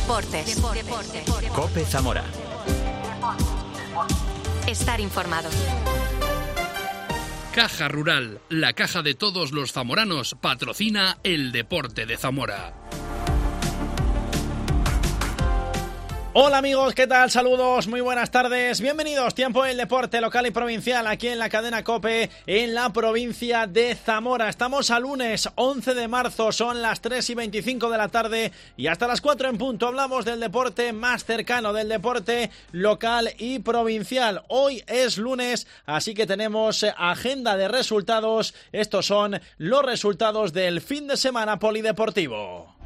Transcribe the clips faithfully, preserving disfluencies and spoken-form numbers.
Deportes. Deportes. COPE Zamora. Estar informado. Caja Rural, la caja de todos los zamoranos, patrocina el deporte de Zamora. Hola amigos, ¿qué tal? Saludos, muy buenas tardes, bienvenidos. Tiempo del deporte local y provincial aquí en la cadena COPE en la provincia de Zamora. Estamos a lunes once de marzo, son las tres y veinticinco de la tarde y hasta las cuatro en punto hablamos del deporte más cercano, del deporte local y provincial. Hoy es lunes, así que tenemos agenda de resultados. Estos son los resultados del fin de semana polideportivo.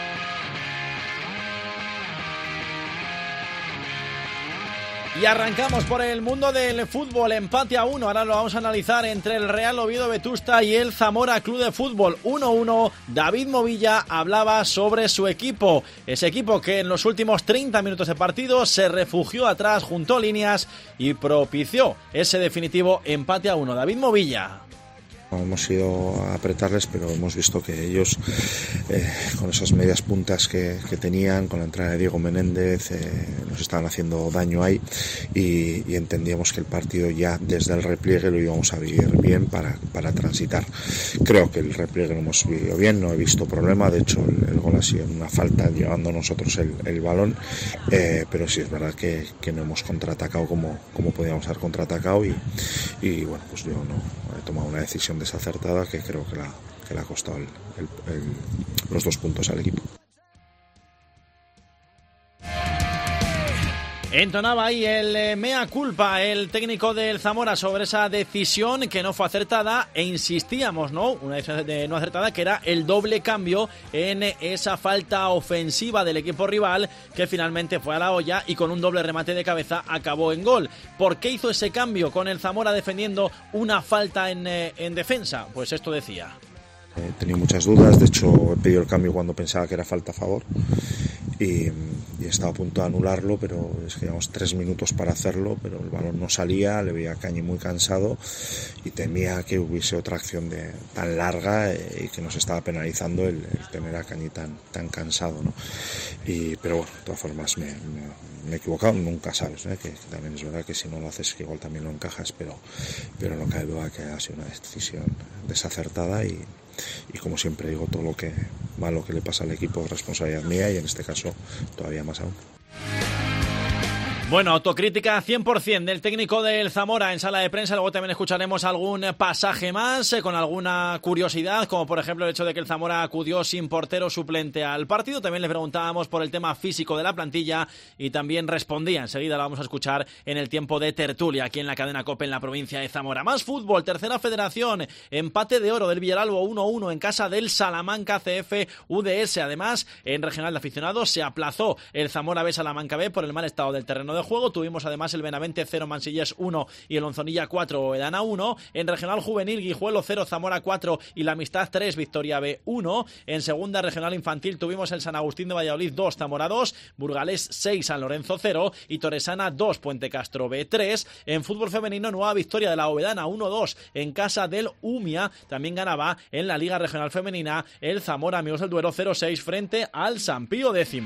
Y arrancamos por el mundo del fútbol, empate a uno, ahora lo vamos a analizar entre el Real Oviedo Vetusta y el Zamora Club de Fútbol, uno uno. David Movilla hablaba sobre su equipo, ese equipo que en los últimos treinta minutos de partido se refugió atrás, juntó líneas y propició ese definitivo empate a uno. David Movilla. Hemos ido a apretarles, pero hemos visto que ellos, eh, con esas medias puntas que, que tenían, con la entrada de Diego Menéndez, eh, nos estaban haciendo daño ahí y, y entendíamos que el partido ya desde el repliegue lo íbamos a vivir bien para, para transitar. Creo que el repliegue lo hemos vivido bien, no he visto problema, de hecho el, el gol ha sido una falta llevando nosotros el, el balón, eh, pero sí es verdad que, que no hemos contraatacado como, como podíamos haber contraatacado y, y bueno, pues yo no he tomado una decisión desacertada que creo que, la, que le ha costado el, el, el, los dos puntos al equipo. Entonaba ahí el eh, mea culpa el técnico del Zamora sobre esa decisión que no fue acertada e insistíamos, ¿no? Una decisión de no acertada que era el doble cambio en esa falta ofensiva del equipo rival que finalmente fue a la olla y con un doble remate de cabeza acabó en gol. ¿Por qué hizo ese cambio con el Zamora defendiendo una falta en, eh, en defensa? Pues esto decía. He tenido muchas dudas, de hecho he pedido el cambio cuando pensaba que era falta a favor y, y estaba a punto de anularlo, pero es que llevamos tres minutos para hacerlo, pero el balón no salía, le veía a Cañi muy cansado y temía que hubiese otra acción de, tan larga eh, y que nos estaba penalizando el, el tener a Cañi tan, tan cansado, ¿no? Y, pero bueno, de todas formas me, me, me he equivocado, nunca sabes, ¿eh? que, que también es verdad que si no lo haces que igual también lo encajas, pero, pero no cabe duda que ha sido una decisión desacertada y Y como siempre digo, todo lo que malo que le pasa al equipo es responsabilidad mía y en este caso todavía más aún. Bueno, autocrítica cien por ciento del técnico del Zamora en sala de prensa. Luego también escucharemos algún pasaje más eh, con alguna curiosidad, como por ejemplo el hecho de que el Zamora acudió sin portero suplente al partido. También le preguntábamos por el tema físico de la plantilla y también respondía. Enseguida la vamos a escuchar en el tiempo de tertulia aquí en la cadena COPE en la provincia de Zamora. Más fútbol, tercera federación, empate de oro del Villaralbo uno uno en casa del Salamanca C F U D S. Además, en regional de aficionados se aplazó el Zamora B Salamanca B por el mal estado del terreno de juego. Tuvimos además el Benavente cero, Mansillés uno y el Onzonilla cuatro, Edana uno. En regional juvenil, Guijuelo cero, Zamora cuatro y la Amistad tres, Victoria B uno. En segunda regional infantil tuvimos el San Agustín de Valladolid dos, Zamora dos, Burgalés seis, San Lorenzo cero y Torresana dos, Puente Castro B tres. En fútbol femenino, nueva victoria de la Ovedana uno dos en casa del Umia. También ganaba en la Liga Regional Femenina el Zamora Amigos del Duero cero seis frente al San Pío X.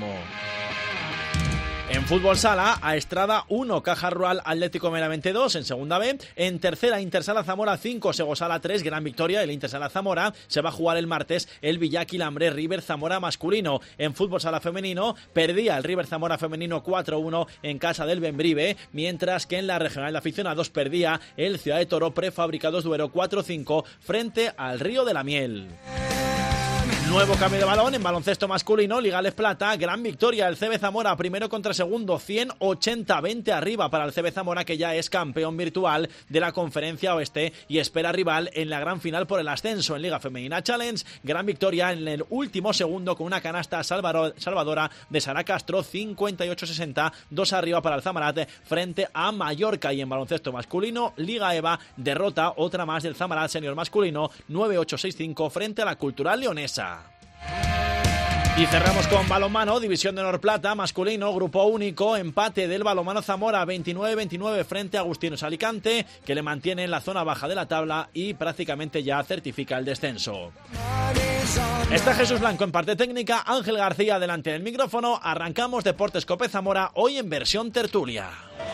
En fútbol sala, a Estrada uno, Caja Rural Atlético Meramente dos en segunda B. En tercera, Intersala Zamora cinco, Segosala tres, gran victoria el Intersala Zamora. Se va a jugar el martes el Villaki Lambré River Zamora masculino. En fútbol sala femenino, perdía el River Zamora femenino cuatro uno en casa del Bembrive, mientras que en la regional de aficionados perdía el Ciudad de Toro Prefabricados Duero cuatro cinco frente al Río de la Miel. Nuevo cambio de balón en baloncesto masculino, Ligales Plata, gran victoria el C B Zamora, primero contra segundo, ciento ochenta veinte arriba para el C B Zamora, que ya es campeón virtual de la Conferencia Oeste y espera rival en la gran final por el ascenso en Liga Femenina Challenge. Gran victoria en el último segundo con una canasta salvadora de Sara Castro, cincuenta y ocho sesenta, dos arriba para el Zamarat frente a Mallorca. Y en baloncesto masculino, Liga EVA, derrota otra más del Zamarat senior masculino, nueve ocho seis cinco frente a la Cultural Leonesa. Y cerramos con balonmano, División de Honor Plata, masculino, grupo único, empate del balonmano Zamora veintinueve veintinueve frente a Agustinos Alicante, que le mantiene en la zona baja de la tabla y prácticamente ya certifica el descenso. Está Jesús Blanco en parte técnica, Ángel García delante del micrófono. Arrancamos Deportes Cope Zamora, hoy en versión tertulia.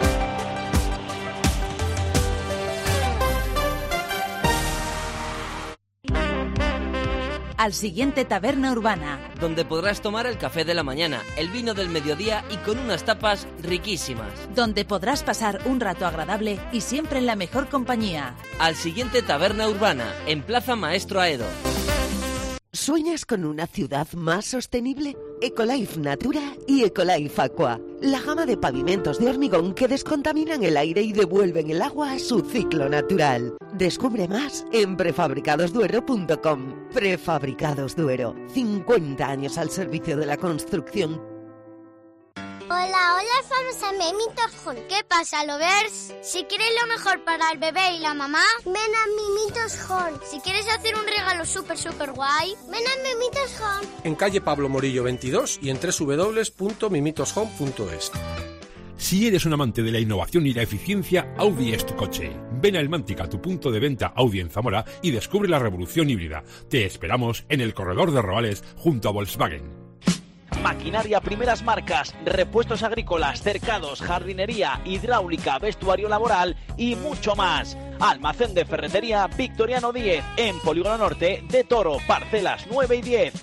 Al siguiente Taberna Urbana, donde podrás tomar el café de la mañana, el vino del mediodía y con unas tapas riquísimas. Donde podrás pasar un rato agradable y siempre en la mejor compañía. Al siguiente Taberna Urbana, en Plaza Maestro Aedo. ¿Sueñas con una ciudad más sostenible? Ecolife Natura y Ecolife Aqua, la gama de pavimentos de hormigón que descontaminan el aire y devuelven el agua a su ciclo natural. Descubre más en prefabricados duero punto com. Prefabricados Duero, cincuenta años al servicio de la construcción. Hola, hola, somos a Mimitos Home. ¿Qué pasa, lovers? Si quieres lo mejor para el bebé y la mamá, ven a Mimitos Home. Si quieres hacer un regalo súper, súper guay, ven a Mimitos Home. En calle Pablo Morillo veintidós y en doble u doble u doble u punto mimitos home punto es. Si eres un amante de la innovación y la eficiencia, Audi es tu coche. Ven a Elmántica, tu punto de venta Audi en Zamora, y descubre la revolución híbrida. Te esperamos en el corredor de Robales junto a Volkswagen. Maquinaria, primeras marcas, repuestos agrícolas, cercados, jardinería, hidráulica, vestuario laboral y mucho más. Almacén de ferretería Victoriano diez, en Polígono Norte de Toro, parcelas nueve y diez.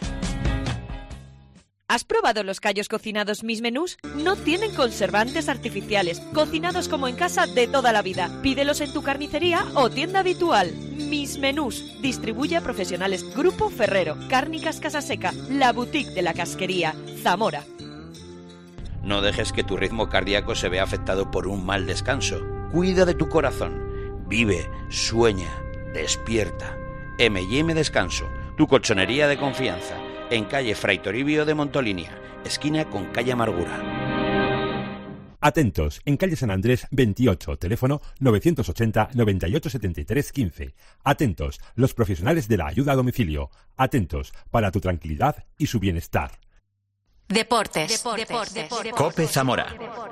¿Has probado los callos cocinados Mis Menús? No tienen conservantes artificiales, cocinados como en casa de toda la vida. Pídelos en tu carnicería o tienda habitual. Mis Menús, distribuye a profesionales Grupo Ferrero, Cárnicas Casaseca, la boutique de la casquería, Zamora. No dejes que tu ritmo cardíaco se vea afectado por un mal descanso. Cuida de tu corazón. Vive, sueña, despierta. eme y eme Descanso, tu colchonería de confianza. En calle Fray Toribio de Montolinia, esquina con calle Amargura. Atentos, en calle San Andrés veintiocho, teléfono novecientos ochenta, noventa y ocho, setenta y tres, quince. Atentos, los profesionales de la ayuda a domicilio. Atentos, para tu tranquilidad y su bienestar. Deportes. Deportes. Deportes. Deportes. Cope Zamora.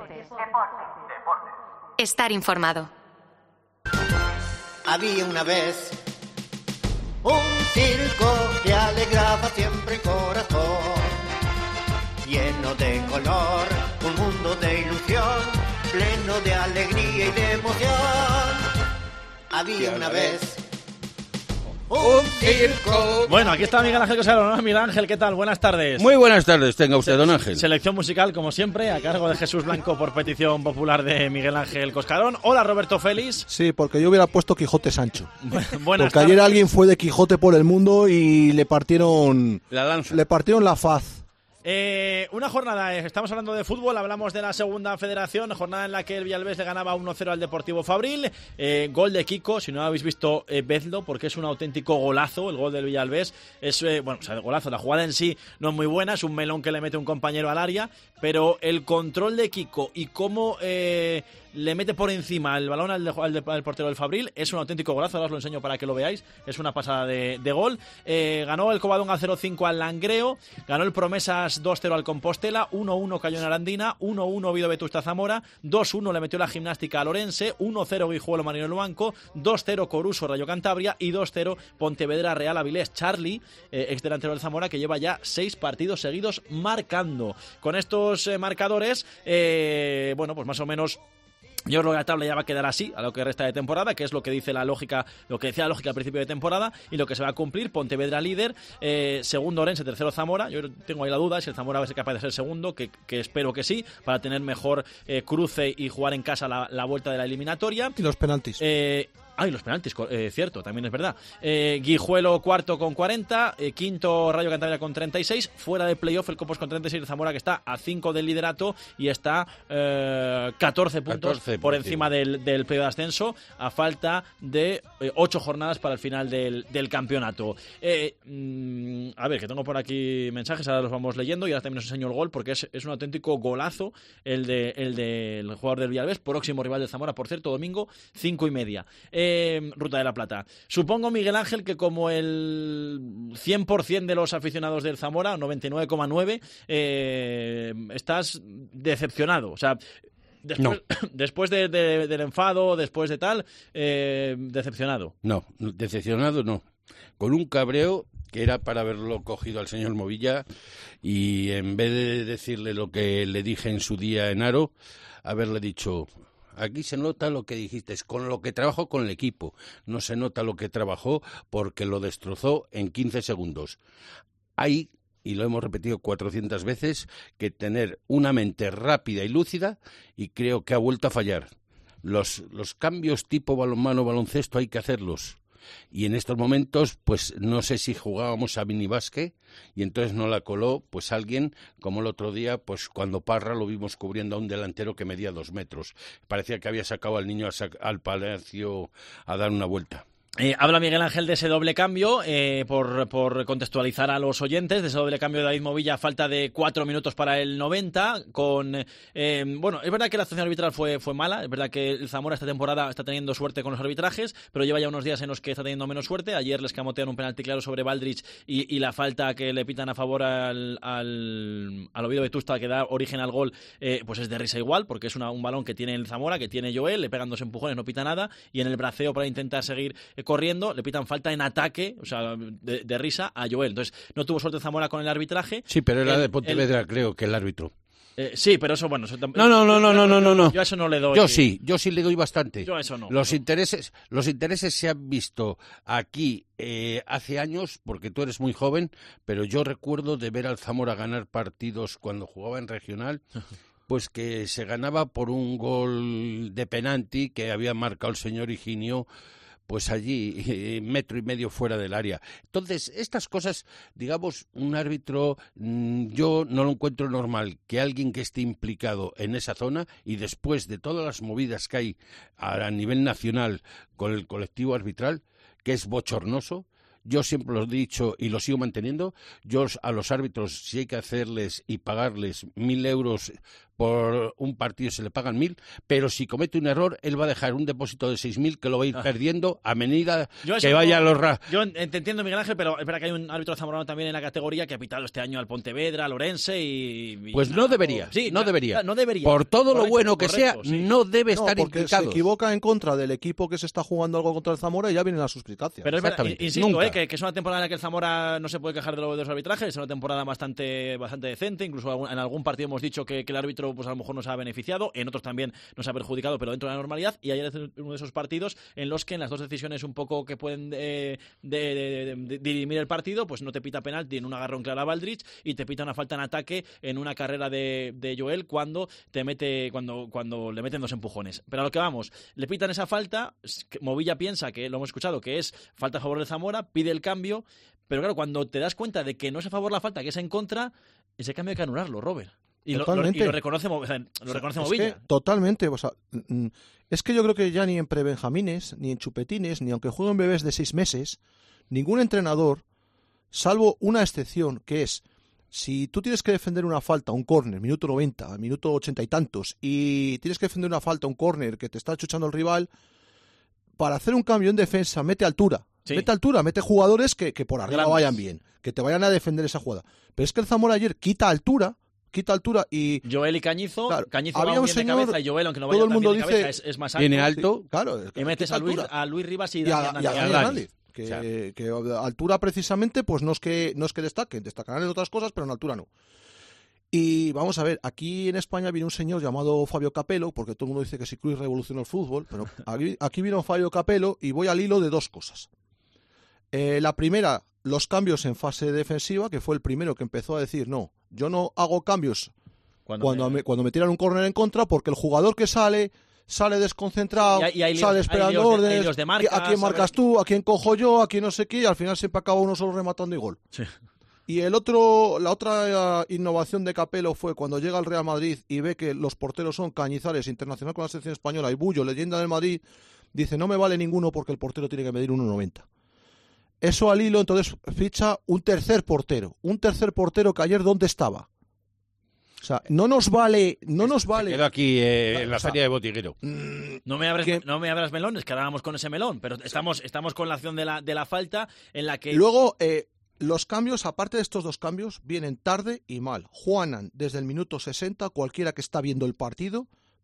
Estar informado. Había una vez un circo que alegraba siempre el corazón, lleno de color, un mundo de ilusión, pleno de alegría y de emoción. Había una vez un circo. Bueno, aquí está Miguel Ángel Cosaro, ¿no? Miguel Ángel, ¿qué tal? Buenas tardes. Muy buenas tardes, tenga usted, don Ángel. Selección musical, como siempre, a cargo de Jesús Blanco por petición popular de Miguel Ángel Coscarón. Hola, Roberto Félix. Sí, porque yo hubiera puesto Quijote Sancho. Buenas porque tardes. ayer alguien fue de Quijote por el mundo y le partieron la lanza. Le partieron la faz. Eh, una jornada, eh, estamos hablando de fútbol, hablamos de la segunda federación, jornada en la que el Villalbés le ganaba uno cero al Deportivo Fabril, eh, gol de Kiko, si no lo habéis visto, eh, vedlo, porque es un auténtico golazo el gol del Villalbés, es, eh, bueno, o sea, el golazo, la jugada en sí no es muy buena, es un melón que le mete un compañero al área, pero el control de Kiko y cómo eh, le mete por encima el balón al, de, al, de, al portero del Fabril, es un auténtico golazo, ahora os lo enseño para que lo veáis, es una pasada de, de gol. Eh, ganó el Covadonga cero cinco al Langreo, ganó el Promesas dos cero al Compostela, uno uno cayó en Arandina, uno uno Oviedo Vetusta Zamora, dos uno le metió la Gimnástica a Lorense, uno cero Guijuelo Marino Luanco, dos cero Coruso Rayo Cantabria y dos cero Pontevedra Real Avilés. Charlie, eh, ex delantero del Zamora, que lleva ya seis partidos seguidos marcando. Con estos eh, marcadores, eh, bueno, pues más o menos yo creo que la tabla ya va a quedar así a lo que resta de temporada, que es lo que dice la lógica, lo que decía la lógica al principio de temporada y lo que se va a cumplir. Pontevedra líder, eh, segundo Orense, tercero Zamora. Yo tengo ahí la duda si el Zamora va a ser capaz de ser segundo, que, que espero que sí, para tener mejor eh, cruce y jugar en casa la, la vuelta de la eliminatoria. Y los penaltis. Eh, Ay, los penaltis, eh, cierto, también es verdad. Eh, Guijuelo cuarto con cuarenta, eh, quinto Rayo Cantabria con treinta y seis, fuera de playoff el Copos con treinta y seis, el Zamora que está a cinco del liderato y está eh, catorce puntos catorce por encima del, del playoff de ascenso, a falta de eh, ocho jornadas para el final del, del campeonato. Eh, mmm, a ver, que tengo por aquí mensajes, ahora los vamos leyendo y ahora también os enseño el gol porque es, es un auténtico golazo el de el del de, jugador del Villalbés, próximo rival del Zamora, por cierto, domingo, cinco y media. Eh, Ruta de la Plata. Supongo, Miguel Ángel, que como el cien por ciento de los aficionados del Zamora, noventa y nueve coma nueve, eh, estás decepcionado. O sea, después, no. después de, de, del enfado, después de tal, eh, decepcionado. No, decepcionado no. Con un cabreo que era para haberlo cogido al señor Movilla y en vez de decirle lo que le dije en su día en Aro, haberle dicho... Aquí se nota lo que dijiste, es con lo que trabajó con el equipo. No se nota lo que trabajó porque lo destrozó en quince segundos. Hay, y lo hemos repetido cuatrocientas veces, que tener una mente rápida y lúcida, y creo que ha vuelto a fallar. Los, los cambios tipo balonmano, baloncesto hay que hacerlos. Y en estos momentos, pues no sé si jugábamos a minibásquet y entonces no la coló pues alguien como el otro día, pues cuando Parra lo vimos cubriendo a un delantero que medía dos metros. Parecía que había sacado al niño al, sac- al palacio a dar una vuelta. Eh, habla Miguel Ángel de ese doble cambio, eh, por, por contextualizar a los oyentes, de ese doble cambio de David Movilla a falta de cuatro minutos para el noventa, con, eh, bueno, es verdad que la actuación arbitral fue, fue mala, es verdad que el Zamora esta temporada está teniendo suerte con los arbitrajes, pero lleva ya unos días en los que está teniendo menos suerte. Ayer les camotean un penalti claro sobre Baldrich y, y la falta que le pitan a favor al, al, al Oviedo Vetusta, que da origen al gol, eh, pues es de risa igual, porque es una, un balón que tiene el Zamora, que tiene Joel, le pegan dos empujones, no pita nada, y en el braceo para intentar seguir eh, corriendo, le pitan falta en ataque, o sea, de, de risa a Joel. Entonces, no tuvo suerte Zamora con el arbitraje. Sí, pero era el, de Pontevedra, el... creo, que el árbitro. Eh, sí, pero eso, bueno... Eso no, no, no, no, no, no, no, no. Yo a eso no le doy... Yo sí, yo sí le doy bastante. Yo a eso no. Los no. intereses, los intereses se han visto aquí eh, hace años, porque tú eres muy joven, pero yo recuerdo de ver al Zamora ganar partidos cuando jugaba en regional... pues que se ganaba por un gol de penalti que había marcado el señor Higinio, pues allí, eh, metro y medio fuera del área. Entonces, estas cosas, digamos, un árbitro, mmm, yo no lo encuentro normal que alguien que esté implicado en esa zona y después de todas las movidas que hay a, a nivel nacional con el colectivo arbitral, que es bochornoso, yo siempre lo he dicho y lo sigo manteniendo, yo a los árbitros, si hay que hacerles y pagarles mil euros por un partido, se le pagan mil, pero si comete un error, él va a dejar un depósito de seis mil que lo va a ir ah. perdiendo a medida que vaya no, a los... Ra- yo te entiendo, Miguel Ángel, pero es verdad que hay un árbitro zamorano también en la categoría que ha pitado este año al Pontevedra, al Orense y... y pues no debería, sí, no, debería. no debería. Por todo correcto, lo bueno que correcto, sea, sí. no debe no, estar porque implicado. Se equivoca en contra del equipo que se está jugando algo contra el Zamora y ya vienen las suspicacias. Pero es verdad, insisto, eh, que, que es una temporada en la que el Zamora no se puede quejar de los arbitrajes, es una temporada bastante bastante decente, incluso en algún partido hemos dicho que, que el árbitro pues a lo mejor nos ha beneficiado, en otros también nos ha perjudicado, pero dentro de la normalidad, y ayer es uno de esos partidos en los que en las dos decisiones un poco que pueden eh, de, de, de, de dirimir el partido, pues no te pita penalti en un agarrón claro a Baldrich y te pita una falta en ataque en una carrera de, de Joel cuando te mete cuando, cuando le meten dos empujones. Pero a lo que vamos, le pitan esa falta, Movilla piensa, que lo hemos escuchado, que es falta a favor de Zamora, pide el cambio, pero claro, cuando te das cuenta de que no es a favor la falta, que es en contra, ese cambio hay que anularlo, Robert. Y lo, lo, y lo reconoce, o sea, lo reconoce es Movilla. Que, totalmente. O sea, es que yo creo que ya ni en prebenjamines, ni en chupetines, ni aunque jueguen bebés de seis meses, ningún entrenador, salvo una excepción, que es, si tú tienes que defender una falta, un córner, minuto noventa, minuto ochenta y tantos, y tienes que defender una falta, un córner que te está chuchando el rival, para hacer un cambio en defensa, mete altura. Sí. Mete altura, mete jugadores que, que por arriba Grandes. vayan bien, que te vayan a defender esa jugada. Pero es que el Zamora ayer quita altura, quita altura y... Joel y Cañizo, claro, Cañizo había va un bien señor, de cabeza y Joel, aunque no vaya todo el mundo tan bien de dice, cabeza, es, es más alto. Tiene alto, sí, claro, y metes a Luis, a Luis Rivas y, y a, y a, y a Hernández. Que, o sea, que altura precisamente pues no es que no es que destaquen, destacarán en otras cosas, pero en altura no. Y vamos a ver, aquí en España viene un señor llamado Fabio Capello, porque todo el mundo dice que si Cruyff revolucionó el fútbol, pero aquí, aquí vino Fabio Capello y voy al hilo de dos cosas. Eh, la primera, los cambios en fase defensiva, que fue el primero que empezó a decir, no, yo no hago cambios cuando, cuando, me... Me, cuando me tiran un córner en contra, porque el jugador que sale, sale desconcentrado, y, y hay, sale esperando órdenes, de, de marca, a quién marcas tú, a quién cojo yo, a quién no sé qué, y al final siempre acaba uno solo rematando y gol. Sí. Y el otro, la otra innovación de Capello fue cuando llega al Real Madrid y ve que los porteros son Cañizares, internacional con la selección española, y Bullo, leyenda del Madrid, dice, no me vale ninguno porque el portero tiene que medir uno noventa. Eso al hilo, entonces ficha un tercer portero. Un tercer portero que ayer, ¿dónde estaba? O sea, no nos vale... no nos vale. Se quedó aquí eh, en la o sea, feria de Botiguero. No me abres, que... no me abras melones, que ahora vamos con ese melón, pero estamos, estamos con la acción de la, de la falta en la que... Luego, eh, los cambios, aparte de estos dos cambios, vienen tarde y mal. Juanan desde el minuto sesenta, cualquiera que está viendo el partido,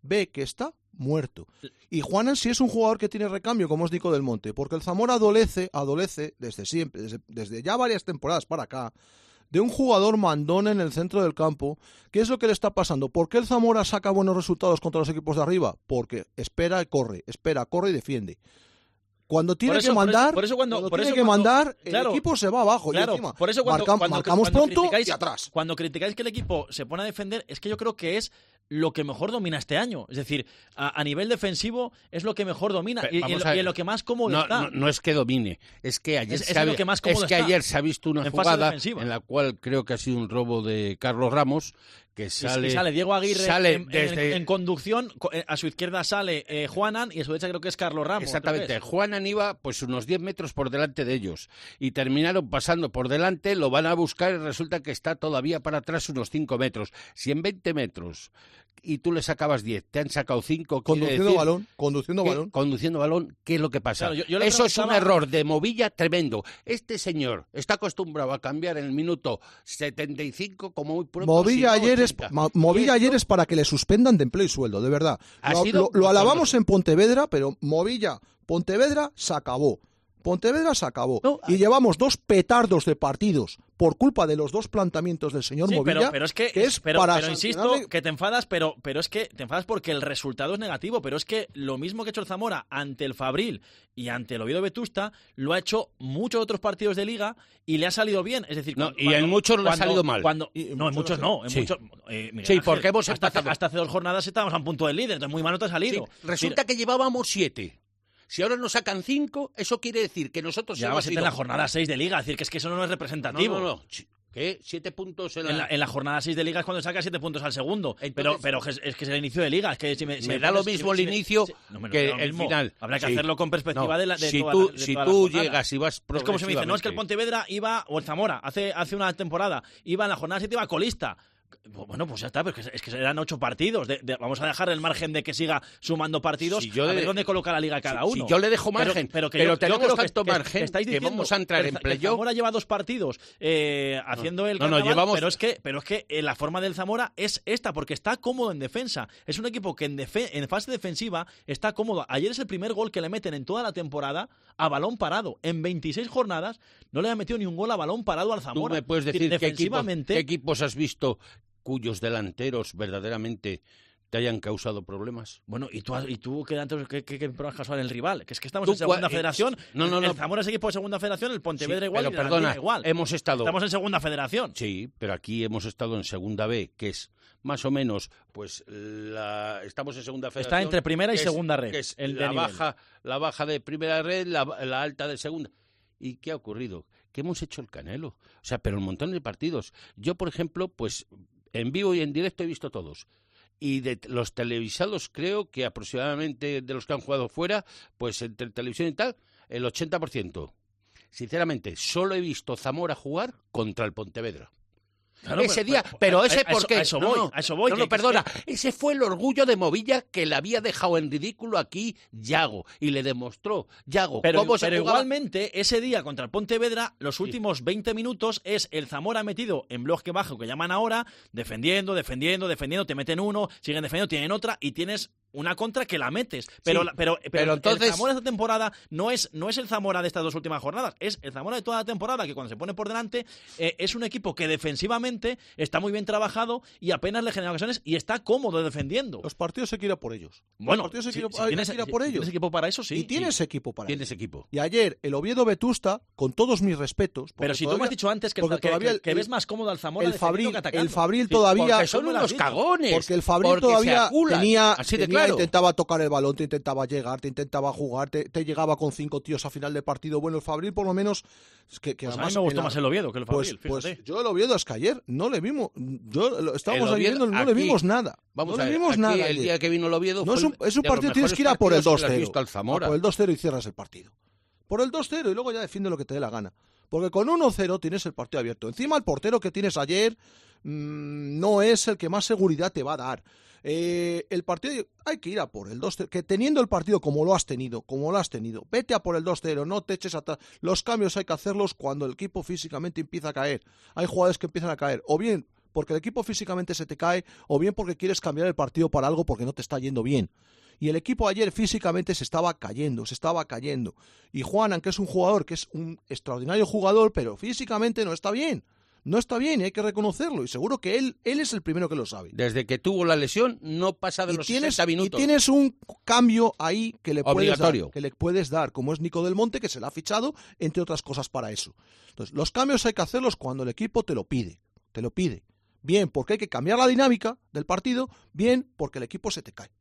ve que está muerto. Y Juanan sí es un jugador que tiene recambio, como es Nico del Monte, porque el Zamora adolece, adolece desde siempre, desde, desde ya varias temporadas para acá, de un jugador mandón en el centro del campo. ¿Qué es lo que le está pasando? ¿Por qué el Zamora saca buenos resultados contra los equipos de arriba? Porque espera y corre, espera, corre y defiende. Cuando tiene eso, que mandar, por eso, por eso cuando, cuando por tiene eso que cuando, mandar, claro, el equipo se va abajo. Claro, y encima, por eso cuando, marca, cuando, marcamos cuando pronto criticáis, y atrás. Cuando criticáis que el equipo se pone a defender, es que yo creo que es lo que mejor domina este año. Es decir, a, a nivel defensivo es lo que mejor domina y, y, en lo, y en lo que más cómodo no, está. No, no es que domine, es que ayer, es, se, es, ha, lo que más cómodo es que está ayer se ha visto una en jugada en la cual creo que ha sido un robo de Carlos Ramos, que sale, y sale Diego Aguirre sale en, desde... en, en conducción, a su izquierda sale eh, Juanan y a su derecha creo que es Carlos Ramos. Exactamente, Juanan iba pues unos diez metros por delante de ellos y terminaron pasando por delante, lo van a buscar y resulta que está todavía para atrás unos cinco metros. Si en veinte metros y tú le sacabas diez, te han sacado cinco. Conduciendo decir balón, conduciendo que, balón. Conduciendo balón, ¿qué es lo que pasa? Claro, yo, yo Eso es un preguntaba... error de Movilla tremendo. Este señor está acostumbrado a cambiar en el minuto setenta y cinco como muy pronto. Movilla si no, ayer es Movilla ayer es para que le suspendan de empleo y sueldo, de verdad. Lo, lo, lo alabamos en Pontevedra, pero Movilla, Pontevedra se acabó. Pontevedra se acabó. No, y llevamos dos petardos de partidos por culpa de los dos planteamientos del señor sí, Movilla. Pero, pero es que, que es pero, para pero insisto que te enfadas, pero, pero es que te enfadas porque el resultado es negativo. Pero es que lo mismo que ha hecho el Zamora ante el Fabril y ante el Oviedo Vetusta, lo ha hecho muchos otros partidos de Liga y le ha salido bien. Es decir, no, cuando, y en muchos le ha salido mal. Cuando, y, no, en muchos no. En sí, muchos, eh, Miguel sí Ángel, porque hemos hasta, empatado. hasta hace dos jornadas estábamos a un punto del líder, entonces muy mal no te ha salido. Sí, resulta Mira, que llevábamos siete. Si ahora nos sacan cinco, eso quiere decir que nosotros ya hemos sido... en la jornada seis de Liga, es decir, que es que eso no es representativo. No, no, no. ¿Qué? ¿Siete puntos en la... En la, en la jornada seis de Liga es cuando saca siete puntos al segundo. Entonces, pero pero es, es que es el inicio de Liga. Es que si me, si me, me da pones, lo mismo si, el inicio si, si, no, que lo el mismo. final. Habrá que sí. hacerlo con perspectiva no, de, la, de si toda tú, la de Si toda tú la llegas y vas progresivamente... Es como si me dicen, no, es que el Pontevedra iba, o el Zamora, hace, hace una temporada, iba en la jornada siete, iba colista. Bueno, pues ya está, pero es que, es que eran ocho partidos. De, de, vamos a dejar el margen de que siga sumando partidos. Si yo a ver de, dónde coloca la Liga cada si, uno. Si yo le dejo margen, pero, pero, que pero yo, tenemos yo tanto que, margen que, estáis diciendo, que vamos a entrar en playoff. Zamora lleva dos partidos eh, haciendo no, el no, carnaval, no, llevamos... pero es que pero es que la forma del Zamora es esta, porque está cómodo en defensa. Es un equipo que en, defe en fase defensiva está cómodo. Ayer es el primer gol que le meten en toda la temporada a balón parado. En veintiséis jornadas no le ha metido ni un gol a balón parado al Zamora. ¿Tú me puedes decir qué equipos, qué equipos has visto cuyos delanteros verdaderamente te hayan causado problemas? Bueno, ¿y tú, y tú qué, qué, qué, qué pruebas casual en el rival? Que es que estamos en segunda federación. No, no, no. El Zamora es equipo de segunda federación, el Pontevedra sí, igual pero y la perdona, igual. Hemos estado... Estamos en segunda federación. Sí, pero aquí hemos estado en segunda B, que es más o menos, pues, la... estamos en segunda federación. Está entre primera y segunda red. Que es el la, baja, la baja de primera red, la, la alta de segunda. ¿Y qué ha ocurrido? Que hemos hecho el Canelo. O sea, pero un montón de partidos. Yo, por ejemplo, pues... en vivo y en directo he visto todos. Y de los televisados creo que aproximadamente de los que han jugado fuera, pues entre televisión y tal, el ochenta por ciento. Sinceramente, solo he visto Zamora jugar contra el Pontevedra. Claro, ese pero, día, pero, pero a, ese a porque... A eso voy, no, no, a eso voy. No, no, perdona, ese fue el orgullo de Movilla que le había dejado en ridículo aquí Yago, y le demostró, Yago, pero, cómo se Pero jugaba... igualmente, ese día contra el Pontevedra, los últimos sí. veinte minutos es el Zamora metido en bloque bajo, que llaman ahora, defendiendo, defendiendo, defendiendo, te meten uno, siguen defendiendo, tienen otra, y tienes una contra que la metes. Pero, sí, pero, pero, pero entonces... el Zamora de esta temporada no es, no es el Zamora de estas dos últimas jornadas, es el Zamora de toda la temporada, que cuando se pone por delante eh, es un equipo que defensivamente está muy bien trabajado y apenas le genera ocasiones y está cómodo defendiendo. Los partidos hay que ir a por ellos. Bueno, Los partidos hay si, que ir, si hay tienes, que ir a por si, ellos. ¿Tienes equipo para eso? Sí. Y tienes sí. equipo para Tienes eso. equipo. Y ayer, el Oviedo Vetusta, con todos mis respetos... Pero si todavía, tú me has dicho antes que, el, que, todavía que, que el, ves más cómodo al Zamora el Fabril, que atacando. El Fabril todavía... Porque son unos cagones. Porque el Fabril porque todavía tenía, Así de tenía claro. intentaba tocar el balón, te intentaba llegar, te intentaba jugar, te, te llegaba con cinco tíos a final de partido. Bueno, el Fabril por lo menos... Que, que pues además a mí me gustó la, más el Oviedo que el Fabril, pues, pues yo el Oviedo es que ayer no le vimos... Yo, lo, estábamos ahí viendo, no aquí, le vimos nada. Vamos no a le ver, vimos aquí nada. El ayer. día que vino el Oviedo... No es un, es un partido tienes que ir a por el dos cero. Por el dos cero y cierras el partido. Por el dos cero y luego ya defiende lo que te dé la gana. Porque con uno cero tienes el partido abierto. Encima el portero que tienes ayer mmm, no es el que más seguridad te va a dar. Eh, el partido hay que ir a por el dos cero, que teniendo el partido como lo has tenido, como lo has tenido, vete a por el dos cero, no te eches atrás. Los cambios hay que hacerlos cuando el equipo físicamente empieza a caer. Hay jugadores que empiezan a caer, o bien porque el equipo físicamente se te cae o bien porque quieres cambiar el partido para algo porque no te está yendo bien. Y el equipo ayer físicamente se estaba cayendo, se estaba cayendo. Y Juanan, que es un jugador, que es un extraordinario jugador, pero físicamente no está bien. No está bien y hay que reconocerlo. Y seguro que él, él es el primero que lo sabe. Desde que tuvo la lesión no pasa de y los tienes, sesenta minutos. Y tienes un cambio ahí que le, puedes dar, Obligatorio. que le puedes dar, como es Nico Del Monte, que se le ha fichado, entre otras cosas, para eso. Entonces, los cambios hay que hacerlos cuando el equipo te lo pide. Te lo pide. Bien, porque hay que cambiar la dinámica del partido. Bien, porque el equipo se te cae.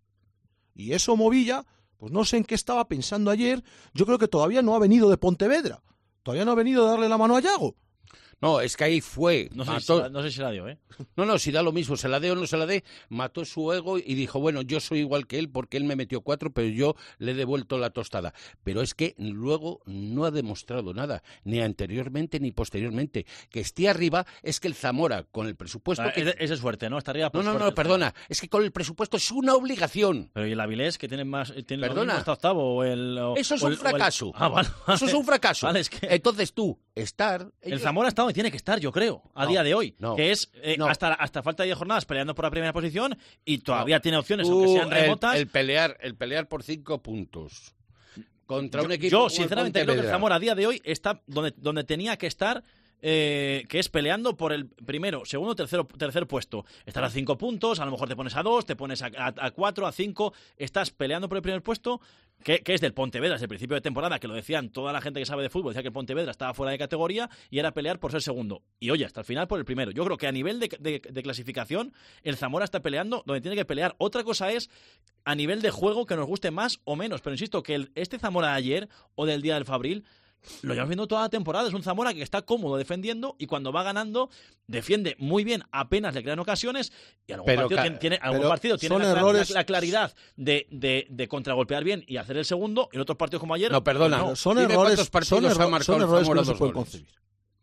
Y eso Movilla, pues no sé en qué estaba pensando ayer. Yo creo que todavía no ha venido de Pontevedra. Todavía no ha venido a darle la mano a Yago. No, es que ahí fue. No sé, mató... si la, no sé si la dio, ¿eh? No, no, si da lo mismo, se la dé o no se la dé, mató su ego y dijo, bueno, yo soy igual que él porque él me metió cuatro, pero yo le he devuelto la tostada. Pero es que luego no ha demostrado nada, ni anteriormente ni posteriormente. Que esté arriba es que el Zamora, con el presupuesto... Ah, que... ese, ese es suerte, ¿no? Está arriba por No, no, suerte. no, perdona, es que con el presupuesto es una obligación. Pero ¿y el Avilés, que tiene más... Tiene Perdona. Lo mismo, está octavo? O el, o, Eso es o un el, fracaso. El... Ah, vale, vale. Eso es un fracaso. Vale, es que... Entonces tú, estar... El Zamora está donde tiene que estar, yo creo, a No, día de hoy. no, que es eh, no. hasta, hasta falta de diez jornadas peleando por la primera posición y todavía No. tiene opciones, Tú, aunque sean remotas. El, el, pelear, el pelear por cinco puntos contra yo, un equipo yo como sinceramente, el creo que el Pontevedra. Zamora a día de hoy está donde, donde tenía que estar. Eh, que es peleando por el primero, segundo, tercero, tercer puesto. Estar a cinco puntos, a lo mejor te pones a dos, te pones a, a, a cuatro, a cinco, estás peleando por el primer puesto, que, que es del Pontevedra desde el principio de temporada, que lo decían toda la gente que sabe de fútbol, decía que el Pontevedra estaba fuera de categoría y era pelear por ser segundo. Y oye, hasta el final por el primero. Yo creo que a nivel de, de, de clasificación, el Zamora está peleando donde tiene que pelear. Otra cosa es a nivel de juego que nos guste más o menos, pero insisto que el, este Zamora de ayer o del día del Fabril lo llevamos viendo toda la temporada. Es un Zamora que está cómodo defendiendo y cuando va ganando defiende muy bien, apenas le crean ocasiones y algún Pero partido ca- tiene, tiene- algún pero partido tiene son la, errores- la- la claridad de, de, de contragolpear bien y hacer el segundo. En otros partidos como ayer... No, perdona, pues Pero son Dime errores, cuántos partidos son, ha erro- marcado son el errores que Zamora no se dos pueden goles. concebir.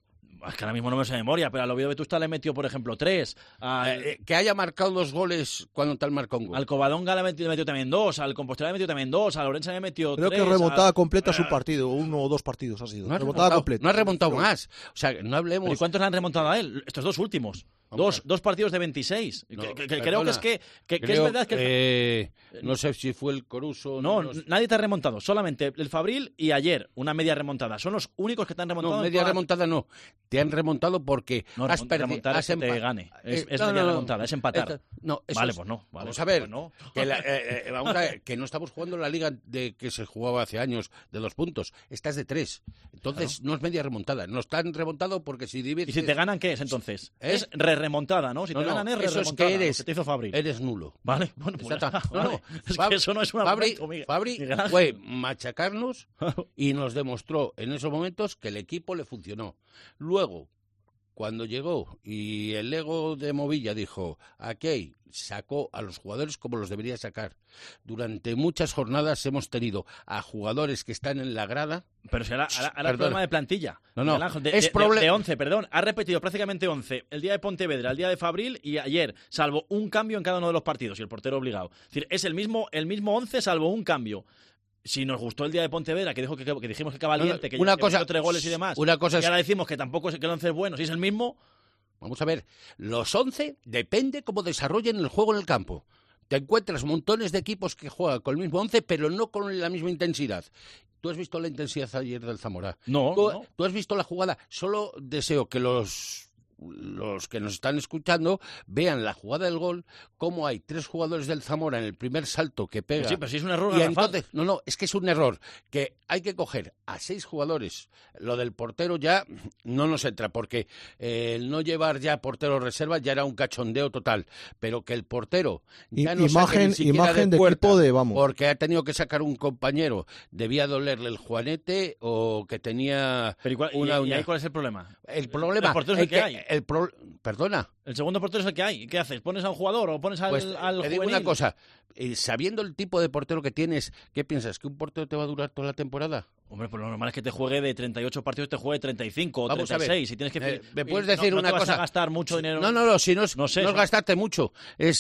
Es que ahora mismo no me sé de memoria, pero al Oviedo Vetusta le metió, por ejemplo, tres. Al, Eh, eh, que haya marcado dos goles cuando te han marcado un gol. al Covadonga le metió, le metió también dos, al Compostela le metió también dos, a Lorenza le metió Creo tres. que remontada al- completa su partido, uno o dos partidos ha sido. No ha remontada remontado, completa. no ha remontado Pero- más. O sea, no hablemos... ¿Pero ¿y cuántos le han remontado a él? Estos dos últimos. Vamos Dos, a ver. dos partidos de veintiséis. No, Que- que- que creo perdona. que es que, que, que es Creo, verdad que... eh, no sé si fue el Coruso... No, no, nadie te ha remontado. Solamente el Fabril y ayer una media remontada. Son los únicos que te han remontado. no, en media toda- remontada no. Te han remontado porque No, has remont- perdido... remontar has es que te empa- gane. Es, Eh, es no, media no, no. remontada, es empatar. Esta- no, eso Vale, es- pues no. Vale, vamos a ver, pues no. que, la- eh, eh, vamos a ver que no estamos jugando la liga de que se jugaba hace años de dos puntos. Esta es de tres. Entonces no es media remontada. No están remontado porque si divides... ¿Y si te ganan qué es entonces? ¿Eh? Es re-remontada, ¿no? Si No, te no, ganan es eso es re-remontada. que lo eres, que te hizo Fabril. eres nulo. Vale, bueno, pues ya Exacto. está, No, vale. no, Es Fab- que eso no es un Fabri, argumento, Miguel. Fabri Miguel Ángel. fue machacarnos y nos demostró en esos momentos que el equipo le funcionó. Luego, cuando llegó y el ego de Movilla dijo, aquí sacó a los jugadores como los debería sacar. Durante muchas jornadas hemos tenido a jugadores que están en la grada. Pero si ahora, ahora, ahora es Perdona. problema de plantilla. No, no, Miguel Ángel, de, es de- proble- de, de once, perdón. Ha repetido prácticamente once. El día de Pontevedra, el día de Fabril y ayer, salvo un cambio en cada uno de los partidos y el portero obligado. Es decir, es el mismo, el mismo once salvo un cambio. Si nos gustó el día de Pontevedra, que, dijo que, que dijimos que Cavaliente, No, que, una que cosa- metió tres goles y demás, una cosa y es- ahora decimos que tampoco es que el once es bueno, si es el mismo... Vamos a ver, los once depende cómo desarrollen el juego en el campo. Te encuentras montones de equipos que juegan con el mismo once, pero no con la misma intensidad. ¿Tú has visto la intensidad ayer del Zamora? No, ¿Tú, no. ¿Tú has visto la jugada? Solo deseo que los... los que nos están escuchando vean la jugada del gol, cómo hay tres jugadores del Zamora en el primer salto que pega. Sí, pero si es un error Y garrafal. entonces, no, no, es que es un error, que hay que coger a seis jugadores. Lo del portero ya no nos entra, porque eh, el no llevar ya portero reserva ya era un cachondeo total, pero que el portero ya I- no saque imagen- ni siquiera imagen de de puerta, equipo de, vamos. porque ha tenido que sacar un compañero, debía dolerle el juanete o que tenía Pero ¿y, cuál, y- una y uña. ahí cuál es el problema? El problema El portero es el es que hay. el pro- perdona. El segundo portero es el que hay. ¿Qué haces? ¿Pones a un jugador o pones al, Pues al te digo juvenil? una cosa, eh, sabiendo el tipo de portero que tienes, ¿qué piensas? ¿Que un portero te va a durar toda la temporada? Hombre, pues lo normal es que te juegue de treinta y ocho partidos, te juegue treinta y cinco o Vamos a treinta y seis. ver. Si tienes que... Eh, ¿me y puedes no- decir no una te vas cosa? a gastar mucho dinero... No, no, no, si no es, No sé, no es eso- gastarte mucho, es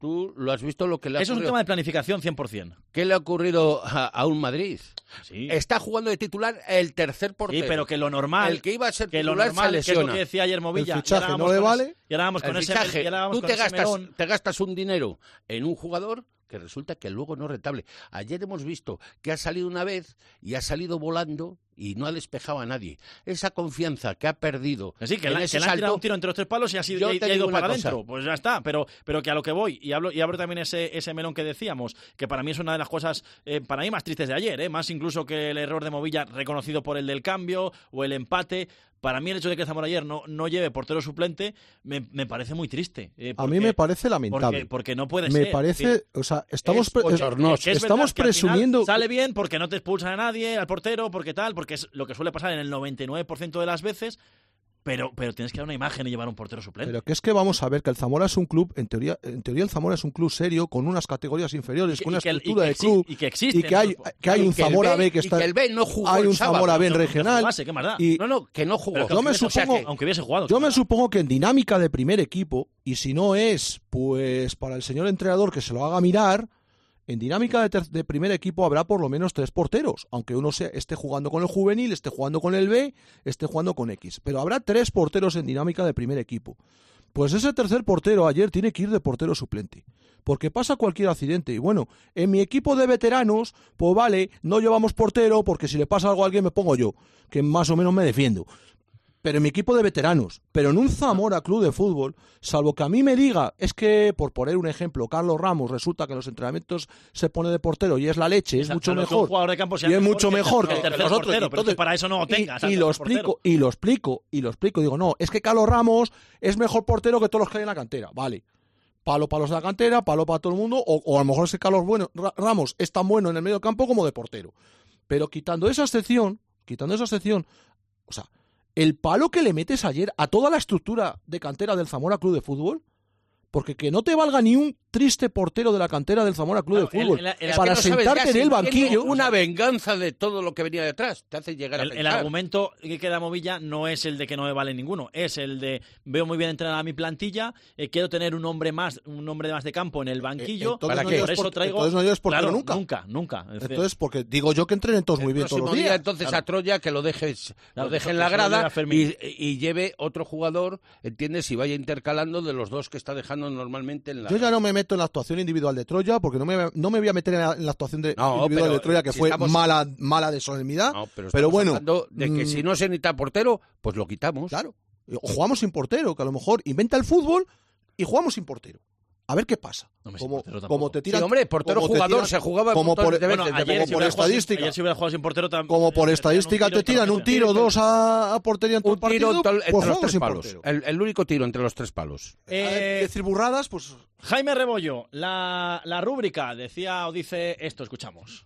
Tú lo has visto lo que le ha Eso ocurrido. es un tema de planificación cien por ciento. ¿Qué le ha ocurrido a, a un Madrid? Sí. Está jugando de titular el tercer portero. Sí, pero que lo normal... El que iba a ser que lo titular normal, se lesiona. que es lo que decía ayer Movilla. El fichaje y ahora no vamos le con vale. ese- Y ahora vamos El con ese... fichaje. y ahora vamos Tú con te ese gastas, melón. te gastas un dinero en un jugador que resulta que luego no es rentable. Ayer hemos visto que ha salido una vez y ha salido volando y no ha despejado a nadie. Esa confianza que ha perdido Sí, que, en la, ese que le han tirado salto, un tiro entre los tres palos y ha, sido, yo y te ha ido digo una para cosa. adentro. Pues ya está, pero, pero que a lo que voy, y hablo, y abro también ese, ese melón que decíamos, que para mí es una de las cosas, eh, para mí más tristes de ayer, eh, más incluso que el error de Movilla reconocido por el del cambio o el empate. Para mí el hecho de que Zamora ayer no, no lleve portero suplente me, me parece muy triste. Eh, A mí porque- me parece lamentable. Porque, porque no puede Me ser. parece, Es o sea, estamos, es pre- bochornoso. Que es estamos verdad que al final presumiendo... sale bien porque no te expulsan a nadie, al portero, porque tal, porque es lo que suele pasar en el noventa y nueve por ciento de las veces, pero, pero tienes que dar una imagen y llevar un portero suplente. Pero que es que vamos a ver que el Zamora es un club, en teoría, en teoría el Zamora es un club serio, con unas categorías inferiores, Y que- con una y que el- estructura y de que club, exi- y que existe y que hay, en- que hay y un que el Zamora B- B que y está... que el B no jugó hay el un sábado. Zamora B en Que regional. jugase, ¿qué más da? Y No, no, que no jugó. Pero que yo me hubiese- o sea, supongo- que aunque hubiese jugado. Yo ¿qué me más da? supongo que en dinámica de primer equipo, y si no es, pues para el señor entrenador que se lo haga mirar, en dinámica de, ter- de primer equipo habrá por lo menos tres porteros, aunque uno se, esté jugando con el juvenil, esté jugando con el B, esté jugando con X. Pero habrá tres porteros en dinámica de primer equipo. Pues ese tercer portero ayer tiene que ir de portero suplente. Porque pasa cualquier accidente. Y bueno, en mi equipo de veteranos, pues vale, no llevamos portero porque si le pasa algo a alguien me pongo yo, que más o menos me defiendo. Pero en mi equipo de veteranos, pero en un Zamora Club de Fútbol, salvo que a mí me diga, es que, por poner un ejemplo, Carlos Ramos resulta que en los entrenamientos se pone de portero y es la leche, es mucho Salvo que mejor. un jugador de campo sea Y es mejor mucho que el- mejor que el que, tercer los otros. portero, pero Entonces, que para eso no lo y- tengas, Y, al lo tercer portero. explico, y lo explico, y lo explico. Digo, no, es que Carlos Ramos es mejor portero que todos los que hay en la cantera. Vale. Palo para los de la cantera, palo para todo el mundo, o, o a lo mejor es que Carlos bueno, Ra- Ramos es tan bueno en el medio campo como de portero. Pero quitando esa excepción, quitando esa excepción, o sea, el palo que le metes ayer a toda la estructura de cantera del Zamora Club de Fútbol, porque que no te valga ni un triste portero de la cantera del Zamora Club Claro, de Fútbol el- el- el- para Es que no sabes sentarte casi, en el tiene banquillo. una venganza de todo lo que venía detrás. Te hace llegar a El, el pensar. argumento que queda Movilla no es el de que no me vale ninguno, es el de veo muy bien entrenada mi plantilla, eh, quiero tener un hombre más, un hombre más de campo en el banquillo, entonces ¿para no qué? llevas Por eso por- traigo, entonces no llevas portero claro, nunca. nunca, nunca. Es decir, Entonces, porque digo yo que entrenen todos muy bien todos los próximo días. día, entonces Claro. a Troya que lo dejes Claro, lo que deje eso- en la que eso lo lleve grada a Fermín. y, y lleve otro jugador, ¿entiendes? Y vaya intercalando de los dos que está dejando normalmente en la Yo ya no me meto en la actuación individual de Troya, porque no me, no me voy a meter en la, en la actuación de, No, individual pero de Troya, que si fue estamos- mala, mala de solemnidad. No, pero, pero estamos bueno, hablando de que mm, si no se necesita portero, pues lo quitamos. Claro. O jugamos sin portero, que a lo mejor inventa el fútbol y jugamos sin portero. A ver qué pasa. No me sé, como, portero tampoco. como te tiran, Sí, hombre, portero como te jugador, tiran- se jugaba como por, montones de bueno, veces, ayer, como si por hubiera jugado sin- estadística. ayer si hubiera jugado sin portero tam- como por eh, estadística un tiro te tiran y un te tiro, lo dos a, a portería en todo Un el tiro partido, entre pues los jugamos tres sin palos. portero. El, el único tiro entre los tres palos. Eh, Decir burradas, pues... Jaime Rebollo, la, la rúbrica decía o dice esto, escuchamos.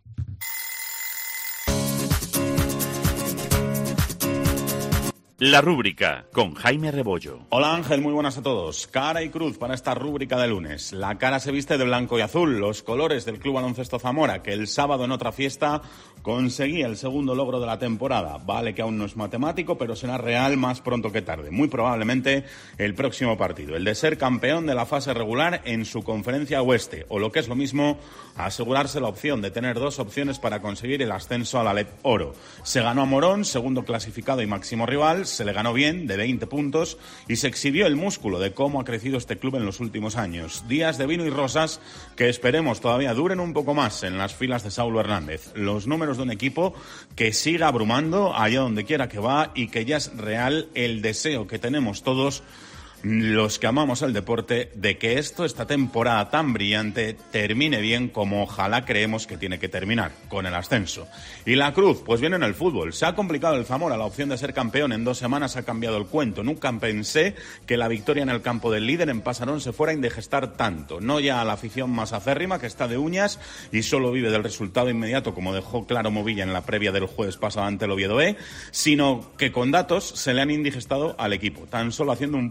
La rúbrica con Jaime Rebollo. Hola Ángel, muy buenas a todos. Cara y cruz para esta rúbrica de lunes. La cara se viste de blanco y azul, los colores del Club Baloncesto Zamora, que el sábado en otra fiesta conseguía el segundo logro de la temporada. Vale que aún no es matemático, pero será real más pronto que tarde. Muy probablemente el próximo partido, el de ser campeón de la fase regular en su conferencia oeste, o lo que es lo mismo, asegurarse la opción de tener dos opciones para conseguir el ascenso a la Leb Oro. Se ganó a Morón, segundo clasificado y máximo rival, se le ganó bien, de veinte puntos, y se exhibió el músculo de cómo ha crecido este club en los últimos años. Días de vino y rosas que esperemos todavía duren un poco más en las filas de Saulo Hernández. Los números de un equipo que siga abrumando allá donde quiera que va y que ya es real el deseo que tenemos todos los que amamos el deporte de que esto, esta temporada tan brillante, termine bien como ojalá creemos que tiene que terminar, con el ascenso. Y la cruz, pues viene en el fútbol. Se ha complicado el Zamora, la opción de ser campeón en dos semanas ha cambiado el cuento. Nunca pensé que la victoria en el campo del líder en Pasarón se fuera a indigestar tanto. No ya a la afición más acérrima, que está de uñas y solo vive del resultado inmediato, como dejó claro Movilla en la previa del jueves pasado ante el Oviedo B, sino que con datos se le han indigestado al equipo, tan solo haciendo un punto de seis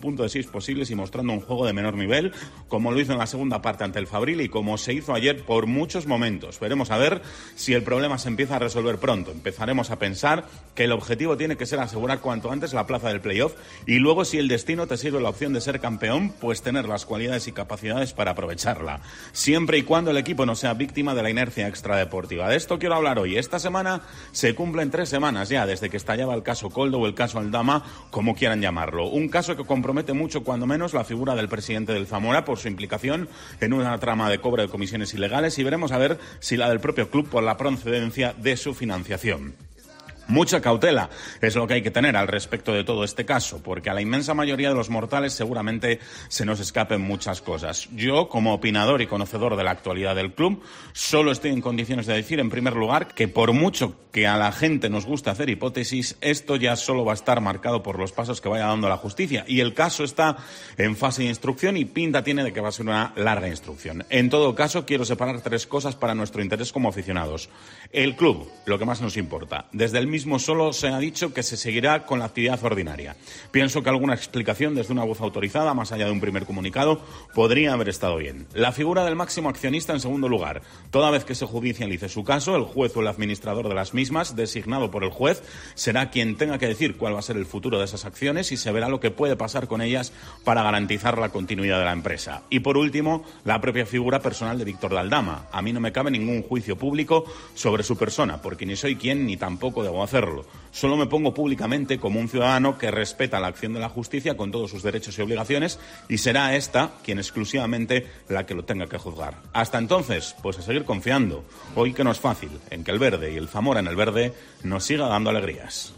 penaltis posibles y mostrando un juego de menor nivel, como lo hizo en la segunda parte ante el Fabril y como se hizo ayer por muchos momentos. Veremos a ver si el problema se empieza a resolver pronto. Empezaremos a pensar que el objetivo tiene que ser asegurar cuanto antes la plaza del playoff y luego, si el destino te sirve la opción de ser campeón, pues tener las cualidades y capacidades para aprovecharla, siempre y cuando el equipo no sea víctima de la inercia extradeportiva. De esto quiero hablar hoy. Esta semana se cumplen tres semanas ya desde que estallaba el caso Koldo o el caso Aldama, como quieran llamarlo. Un caso que compromete mucho, cuando menos, la figura del presidente del Zamora por su implicación en una trama de cobro de comisiones ilegales, y veremos a ver si la del propio club por la procedencia de su financiación. Mucha cautela es lo que hay que tener al respecto de todo este caso, porque a la inmensa mayoría de los mortales seguramente se nos escapen muchas cosas. Yo, como opinador y conocedor de la actualidad del club, solo estoy en condiciones de decir, en primer lugar, que por mucho que a la gente nos guste hacer hipótesis, esto ya solo va a estar marcado por los pasos que vaya dando la justicia, y el caso está en fase de instrucción y pinta tiene de que va a ser una larga instrucción. En todo caso, quiero separar tres cosas para nuestro interés como aficionados. El club, lo que más nos importa. Desde el mismo solo se ha dicho que se seguirá con la actividad ordinaria. Pienso que alguna explicación desde una voz autorizada, más allá de un primer comunicado, podría haber estado bien. La figura del máximo accionista, en segundo lugar. Toda vez que se judicialice su caso, el juez o el administrador de las mismas, designado por el juez, será quien tenga que decir cuál va a ser el futuro de esas acciones y se verá lo que puede pasar con ellas para garantizar la continuidad de la empresa. Y por último, la propia figura personal de Víctor de Aldama. A mí no me cabe ningún juicio público sobre su persona, porque ni soy quien ni tampoco debo hacerlo. Solo me pongo públicamente como un ciudadano que respeta la acción de la justicia con todos sus derechos y obligaciones, y será esta quien exclusivamente la que lo tenga que juzgar. Hasta entonces, pues a seguir confiando, hoy que no es fácil, en que el verde y el Zamora en el verde nos siga dando alegrías.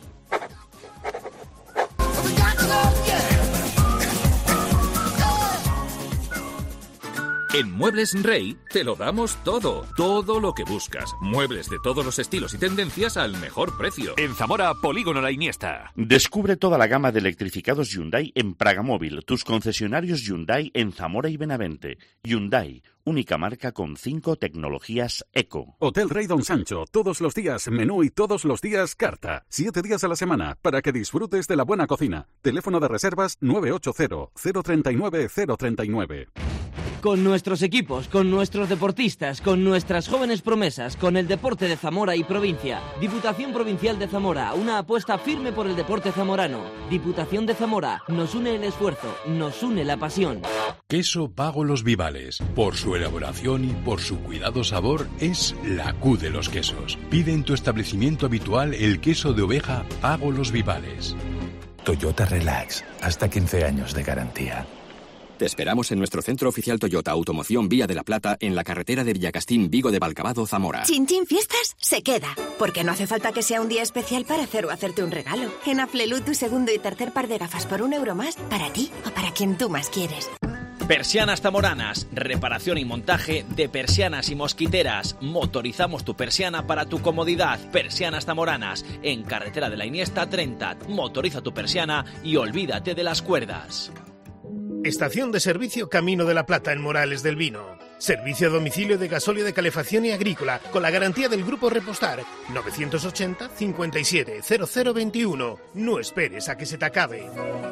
En Muebles Rey te lo damos todo, todo lo que buscas. Muebles de todos los estilos y tendencias al mejor precio. En Zamora, Polígono La Iniesta. Descubre toda la gama de electrificados Hyundai en Pragamóvil, tus concesionarios Hyundai en Zamora y Benavente. Hyundai, única marca con cinco tecnologías eco. Hotel Rey Don Sancho, todos los días menú y todos los días carta. Siete días a la semana para que disfrutes de la buena cocina. Teléfono de reservas nueve ocho cero, cero tres nueve, cero tres nueve. Con nuestros equipos, con nuestros deportistas, con nuestras jóvenes promesas, con el deporte de Zamora y provincia. Diputación Provincial de Zamora, una apuesta firme por el deporte zamorano. Diputación de Zamora, nos une el esfuerzo, nos une la pasión. Queso Pago Los Vivales. Por su elaboración y por su cuidado sabor, es la Q de los quesos. Pide en tu establecimiento habitual el queso de oveja Pago Los Vivales. Toyota Relax, hasta quince años de garantía. Te esperamos en nuestro centro oficial Toyota Automoción Vía de la Plata, en la carretera de Villacastín, Vigo de Valcabado, Zamora. Chin Chin Fiestas se queda, porque no hace falta que sea un día especial para hacer o hacerte un regalo. En Aflelu, tu segundo y tercer par de gafas por un euro más, para ti o para quien tú más quieres. Persianas Zamoranas, reparación y montaje de persianas y mosquiteras. Motorizamos tu persiana para tu comodidad. Persianas Zamoranas, en carretera de la Iniesta treinta. Motoriza tu persiana y olvídate de las cuerdas. Estación de servicio Camino de la Plata en Morales del Vino. Servicio a domicilio de gasóleo de calefacción y agrícola con la garantía del Grupo Repostar. novecientos ochenta, cincuenta y siete, cero cero veintiuno. No esperes a que se te acabe.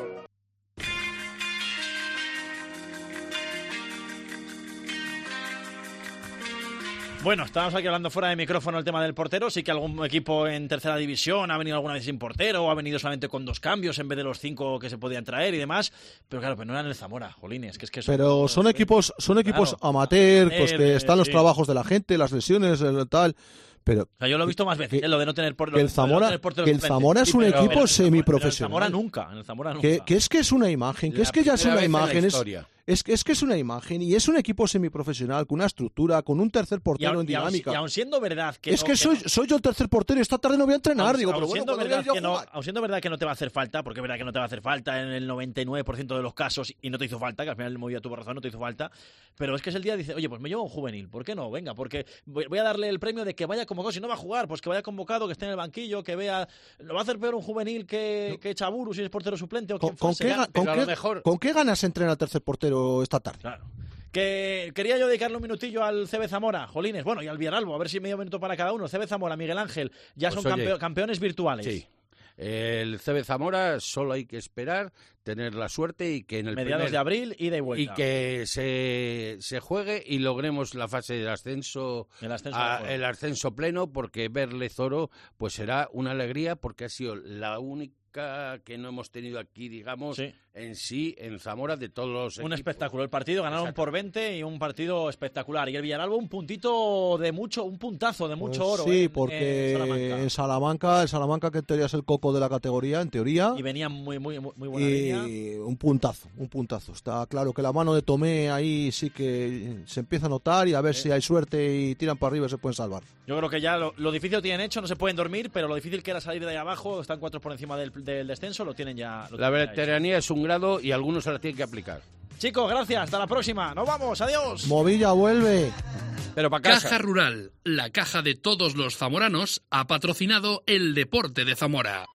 Bueno, estábamos aquí hablando fuera de micrófono el tema del portero. Sí que algún equipo en tercera división ha venido alguna vez sin portero, o ha venido solamente con dos cambios en vez de los cinco que se podían traer y demás. Pero claro, pero no eran el Zamora, jolines. Que es que son, pero son equipos, son equipos claro, amateur, pues que están los sí. trabajos de la gente, las lesiones, el tal. Pero, o sea, yo lo he visto más veces, que, lo de no tener por, que el Zamora, no que el Zamora es un sí, equipo pero, semiprofesional. En el Zamora nunca, en el Zamora nunca. Que, que es que es una imagen, que la es que ya es una imagen, es, es, que, es que es una imagen y es un equipo semiprofesional con una estructura, con un tercer portero aun, en dinámica. Y aun siendo verdad que es no, que, que soy, no, soy yo el tercer portero y esta tarde no voy a entrenar, aun, digo, aun pero bueno, siendo verdad que no, jugar. aun siendo verdad que no te va a hacer falta, porque es verdad que no te va a hacer falta en el noventa y nueve por ciento de los casos y no te hizo falta, que al final el Movida tuvo razón, no te hizo falta, pero es que es el día dice, oye, pues me llevo un juvenil, ¿por qué no? Venga, porque voy a darle el premio de que vaya convocado, si no va a jugar, pues que vaya convocado, que esté en el banquillo, que vea, lo va a hacer peor un juvenil que, que Chaburu si es portero suplente o quien ¿Con, fuese, qué, con, qué, mejor... ¿Con qué ganas entrena el tercer portero esta tarde? Claro. Que quería yo dedicarle un minutillo al C B Zamora, jolines, bueno, y al Villaralbo, a ver si medio minuto para cada uno. C B Zamora, Miguel Ángel, ya pues son oye, campe- campeones virtuales. Sí. El C B Zamora solo hay que esperar, tener la suerte y que en el mediados primer, de abril, ida y vuelta. Y que se, se juegue y logremos la fase del ascenso, el ascenso, a, el ascenso pleno, porque verle Zoro pues será una alegría, porque ha sido la única que no hemos tenido aquí, digamos, sí. en sí, en Zamora, de todos los Un equipos. espectáculo. El partido ganaron Exacto. por veinte y un partido espectacular. Y el Villaralbo un puntito de mucho, un puntazo de mucho pues oro. Sí, en, porque en Salamanca. en Salamanca, el Salamanca que en teoría es el coco de la categoría, en teoría. Y venía muy, muy, muy buena y línea. un puntazo, un puntazo. Está claro que la mano de Tomé ahí sí que se empieza a notar y a ver sí. si hay suerte y tiran para arriba y se pueden salvar. Yo creo que ya lo, lo difícil lo tienen hecho, no se pueden dormir, pero lo difícil que era salir de ahí abajo, están cuatro por encima del, del descenso, lo tienen ya. Lo la tienen veteranía ya es un grado y algunos se la tienen que aplicar. Chicos, gracias, hasta la próxima. Nos vamos, adiós. Movilla vuelve. Pero para casa. Caja Rural, la caja de todos los zamoranos, ha patrocinado el deporte de Zamora.